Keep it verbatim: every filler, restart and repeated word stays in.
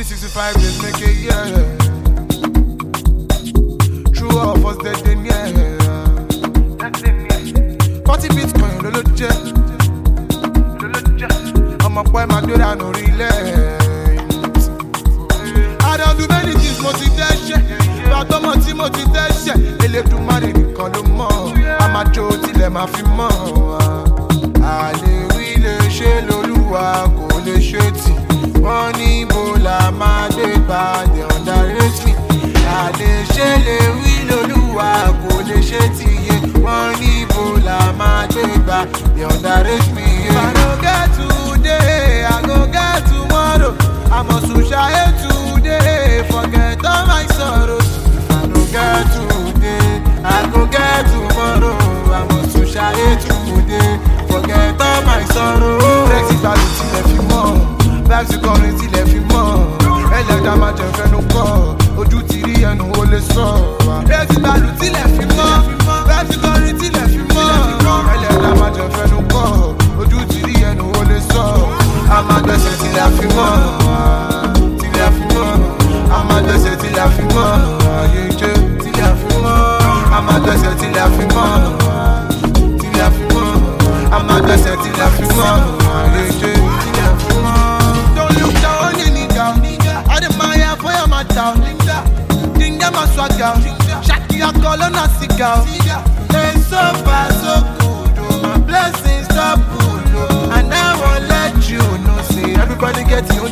sixty-five days make a year. True of us dead in yeah. forty bitcoin lolo je. I'm a boy my dude I no relate. I don't do many things mo ti dẹ́ṣẹ̀. Bàtọ́ mọ̀ tí mo ti dẹ́ṣẹ̀. Elédùmarè nìkan ló mọ̀. A máa jó tilẹ̀ máa fi mọ̀. Àlè wí lè ṣe lolúwa kò lè ṣe tì. Wọ́n ní ibo la máa dé gbà lè underrate me. Àlè ṣe lè wí lolúwa kò lè ṣe tì yé. Wọ́n ní ibo la máa dé gbà lè underrate me. If I no get today, I go get tomorrow. I must shine today, forget all my sorrows. If I no get today, I go get tomorrow. I must shine today, forget all my sorrows. Brexit balù tilẹ̀ fi mọ́, Brexit kọrin tilẹ̀ fi mọ́. Ẹlẹ́dàá máa jẹ fẹ́nu kọ́, ojú ti rí ẹnu ó lè sọ. Brexit balù tilẹ̀ fi mọ́, Brexit kọrin tilẹ̀ fi mọ́. Ẹlẹ́dàá máa jẹ fẹ́nu kọ́, ojú ti rí ẹnu ó lè sọ. A máa gbẹ̀sẹ̀ tilẹ̀ fi mọ́. I'm a blessed till I feel more. Till I feel more. I'm a blessed till I feel more. Till I feel more. I'm a blessed till I feel more. Till I feel more. Don't look down on your nigga. I admire for your matter. Dinga my swagger. Shaki a call on a cigar. It's so far so good. Oh, my blessings stop good. Oh, and I won't let you know. See everybody get you.